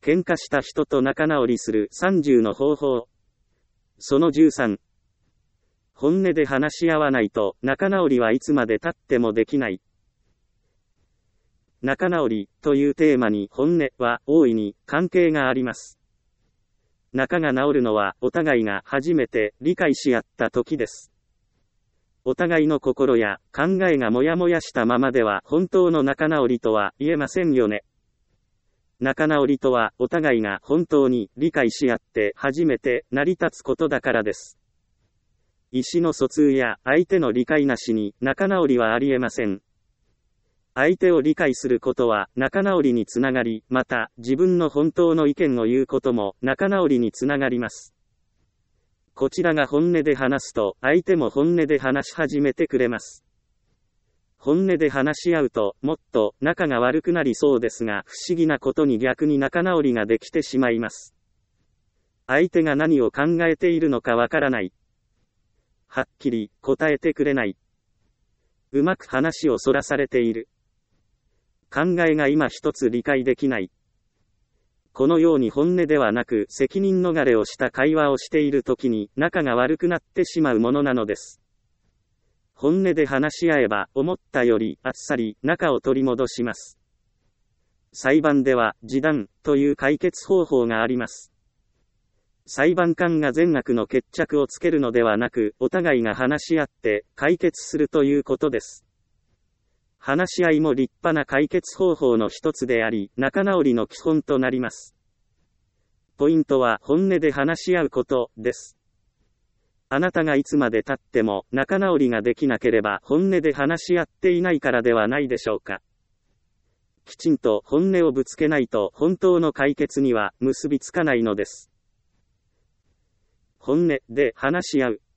喧嘩した人と仲直りする30の方法。その13。本音で話し合わないと仲直りはいつまで経ってもできない。仲直りというテーマに本音は大いに関係があります。仲が直るのはお互いが初めて理解し合った時です。お互いの心や考えがもやもやしたままでは本当の仲直りとは言えませんよね。仲直りとはお互いが本当に理解し合って初めて成り立つことだからです。意思の疎通や相手の理解なしに仲直りはありえません。相手を理解することは仲直りにつながり、また自分の本当の意見を言うことも仲直りにつながります。こちらが本音で話すと相手も本音で話し始めてくれます。本音で話し合うともっと仲が悪くなりそうですが、不思議なことに逆に仲直りができてしまいます。相手が何を考えているのかわからない。はっきり答えてくれない。うまく話をそらされている。考えが今一つ理解できない。このように本音ではなく責任逃れをした会話をしているときに仲が悪くなってしまうものなのです。本音で話し合えば思ったよりあっさり仲を取り戻します。裁判では示談という解決方法があります。裁判官が善悪の決着をつけるのではなく、お互いが話し合って解決するということです。話し合いも立派な解決方法の一つであり、仲直りの基本となります。ポイントは本音で話し合うことです。あなたがいつまで経っても仲直りができなければ本音で話し合っていないからではないでしょうか。きちんと本音をぶつけないと本当の解決には結びつかないのです。本音で話し合う。